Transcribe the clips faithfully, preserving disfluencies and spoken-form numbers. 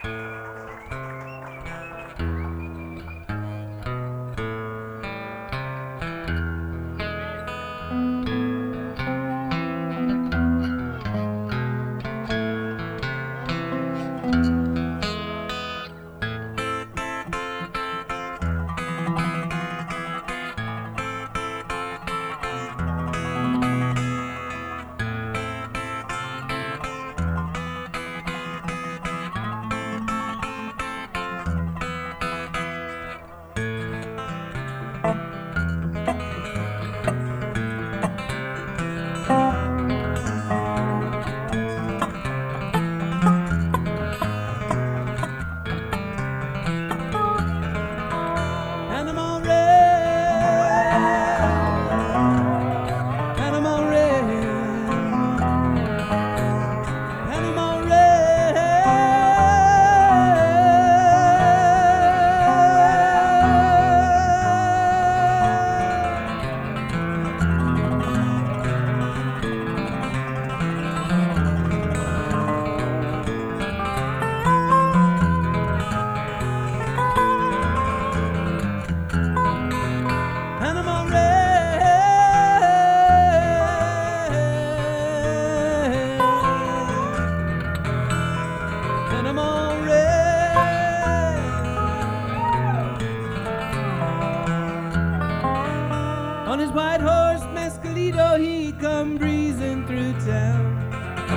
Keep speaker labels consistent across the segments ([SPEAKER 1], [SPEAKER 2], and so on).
[SPEAKER 1] On his white horse, Mescalito, he come breezing through town.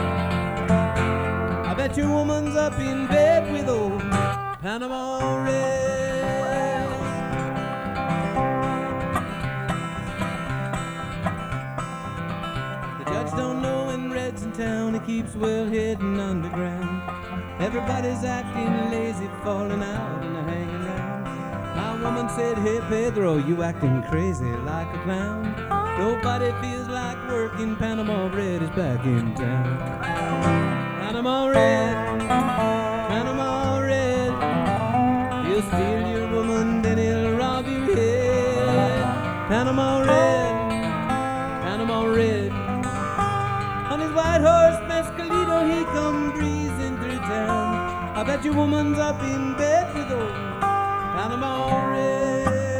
[SPEAKER 1] I bet your woman's up in bed with old Panama Red. The judge don't know when Red's in town, he keeps well hidden underground. Everybody's acting lazy, falling out and hanging around. My woman said, hey Pedro, you acting crazy like a clown. Nobody feels like working, Panama Red is back in town. Panama Red, Panama Red, he'll steal your woman, then he'll rob your head. Panama Red, Panama Red, on his white horse, Mescalito, he come breezing through town. I bet your woman's up in bed with old Panama Red.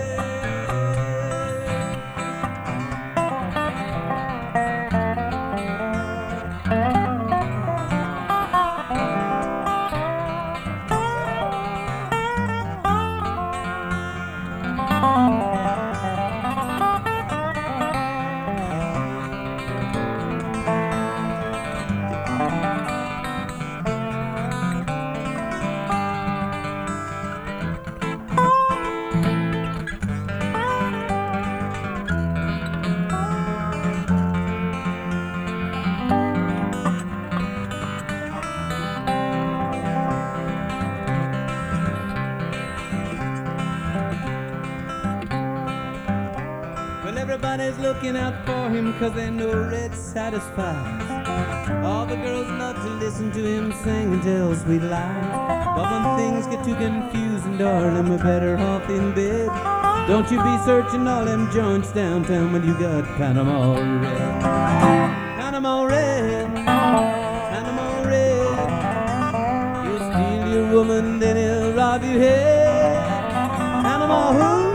[SPEAKER 1] Everybody's looking out for him, cause they know Red satisfies. All the girls love to listen to him sing and tell sweet lies. But when things get too confusing, darling, we're better off in bed. Don't you be searching all them joints downtown when you got Panama Red. Panama Red, Panama Red, he'll steal your woman, then he'll rob your head. Panama who?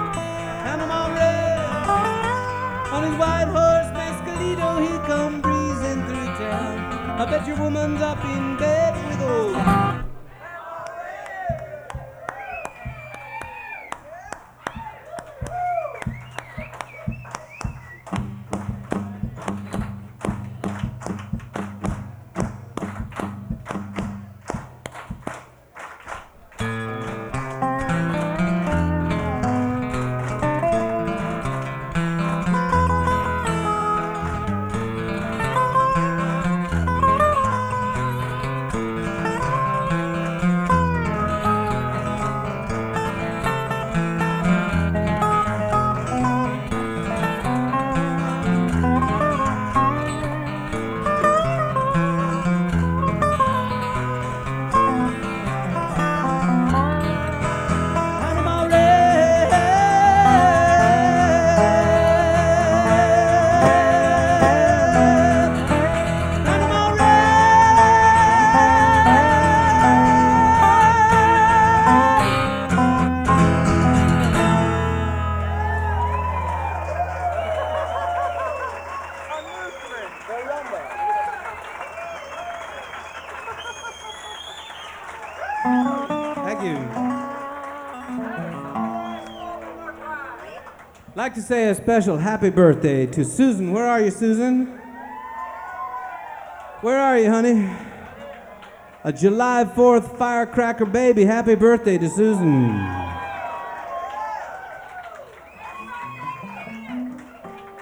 [SPEAKER 1] On his white horse, Mescalito, he come breezing through town. I bet your woman's up in bed with old like to say a special happy birthday to Susan. Where are you, Susan? Where are you, honey? A July fourth firecracker baby. Happy birthday to Susan.